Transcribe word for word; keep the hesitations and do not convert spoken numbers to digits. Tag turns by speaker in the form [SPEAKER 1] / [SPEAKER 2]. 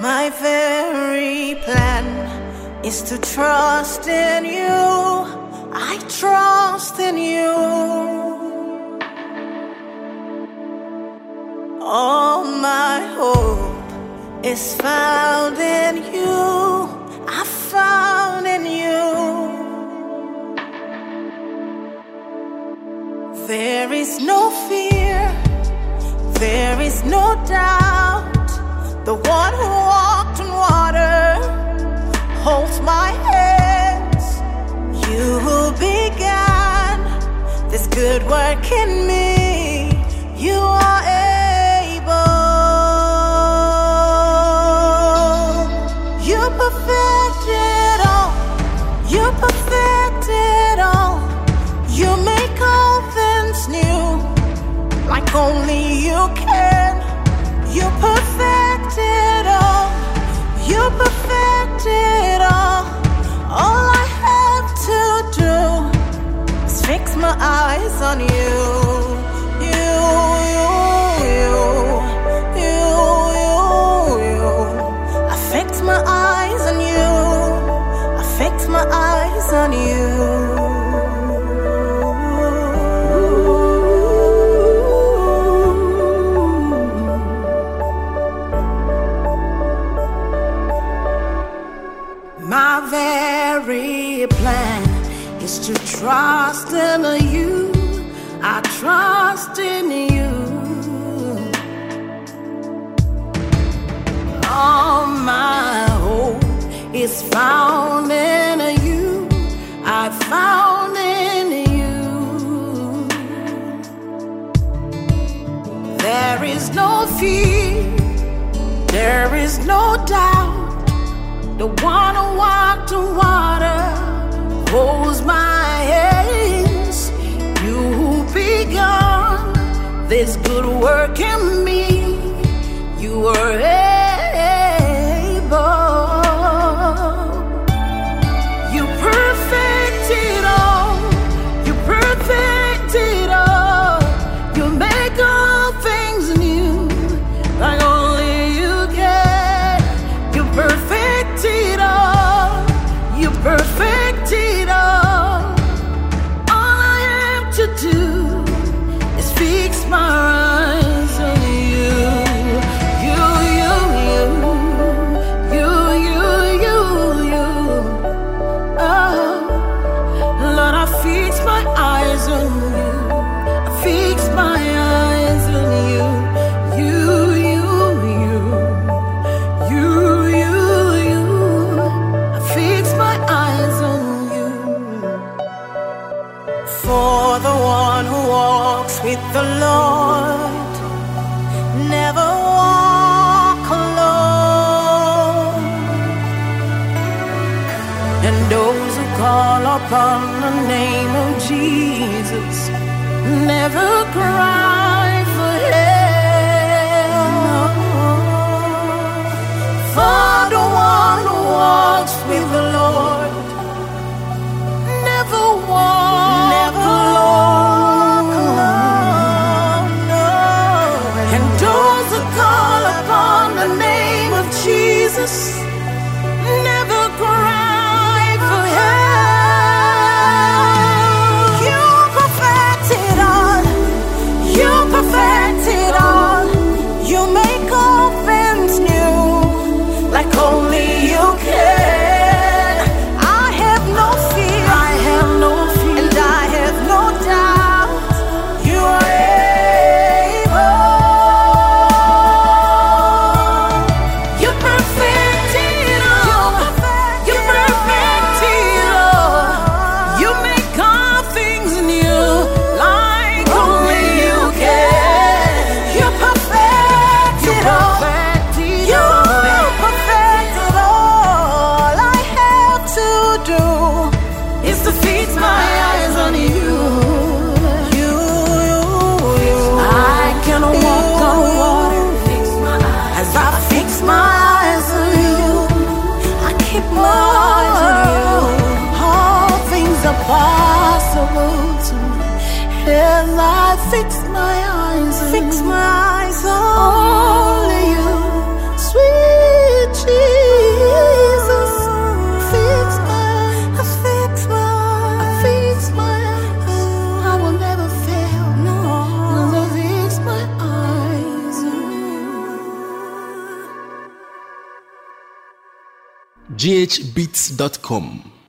[SPEAKER 1] My very plan is to trust in you. I trust in you. All my hope is found in you. I found in you. There is no fear, there is no doubt. The one who walked on water holds my hands. You who began this good work in me, you are able. You perfected all, you perfected all. You make all things new, like only you can. You perfected all, you perfected all. All I have to do is fix my eyes on you. You, you, you, you, you, you. I fix my eyes on you. I fix my eyes on you. My very plan is to trust in you. I trust in you. All my hope is found in you. I found in you. There is no fear, there is no doubt. The one who walked on water holds my hands. You who begun this good work in me, you are able. You perfected all, you perfected all. You make all things new, like only you can. You perfect it all, you perfect it all. All I have to do is fix my eyes on you. You, you, you, you, you, you, you. Oh, Lord, I fix my eyes on you. I fix my eyes on you. You, you, you, you, you. Fix my eyes on you. For the one who walks with the Lord never walk alone, and those who call upon the name of Jesus never cry for help. For the one who walks with the Lord never walk, never walk alone, no. And those who call upon the name of Jesus never cry for help. You perfected all, you perfected all. You make all things new, like only you can. I have no fear, I have no fear, and I have no doubt. You are able. You perfected all, you perfected all. You make all things new, like only you can. You perfected all. You perfected all. I have to do is to fix my eyes on you. You, you, you. I can walk on water as I fix my eyes on you. I keep my eyes on you. All things are possible to me as I fix my eyes on you. Fix my eyes on only you, sweet
[SPEAKER 2] g h beats dot com.